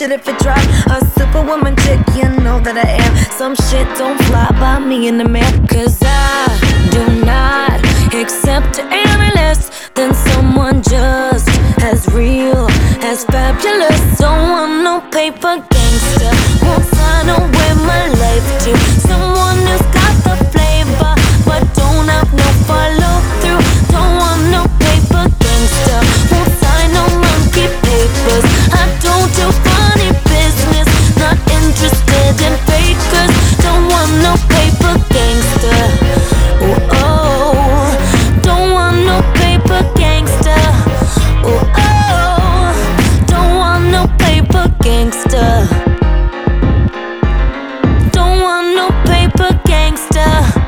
shit if it drop. A superwoman chick, you know that I am. Some shit don't fly by me in the man. Cause I do not accept any less than someone just as real, as fabulous. Don't want no paper gangster. Won't sign away my life to someone who's got the flavor but don't have no follow through. Don't want no paper gangster. Won't sign no monkey papers. I don't do funny business. Not interested in fakers. Don't want no paper gangster. Oh, oh. Don't want no paper gangster. Oh, oh. Don't want no paper gangster. Don't want no paper gangster.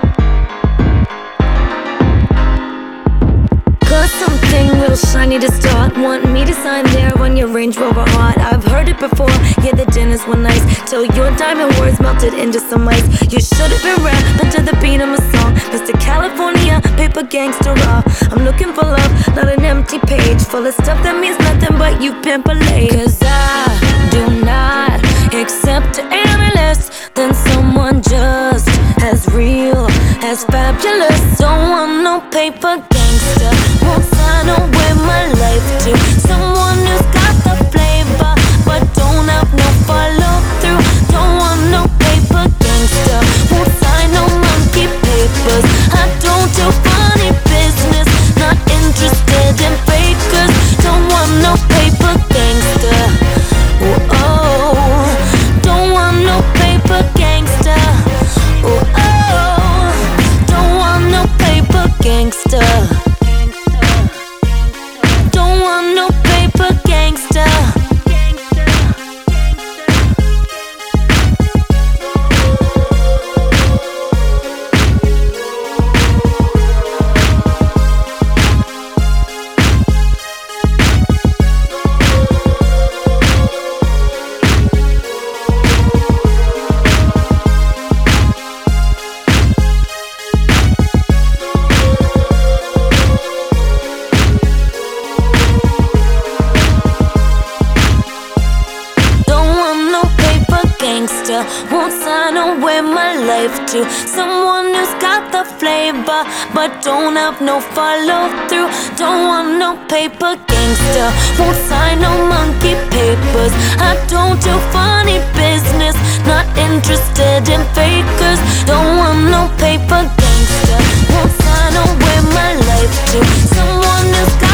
Got something real shiny to start. Want me to sign there on your Range Rover heart. I've heard it before, yeah, the dinners were nice till your diamond words melted into some ice. You should've been rapping to the beat of my song, Mr. California, paper gangster raw. I'm looking for love, not an empty page full of stuff that means nothing but you pimp a lady. Cause I do not accept any less than someone just as real, as fabulous. Don't want no paper gangster. Won't sign away my life to someone who's got the flavor but don't have no follow through. Don't want no paper gangster. Won't sign no monkey papers. I don't do funny business. Not interested in fakers. Don't want no paper gangster. Oh, oh. Don't want no paper gangster. Oh, oh. Don't want no paper gangster. Don't want no paper gangster. Won't sign away my life to someone who's got the flavor but don't have no follow through. Don't want no paper gangster. Won't sign no monkey papers. I don't do funny business. Not interested in fakers. Don't want no paper gangster. Won't sign away my life to someone who's got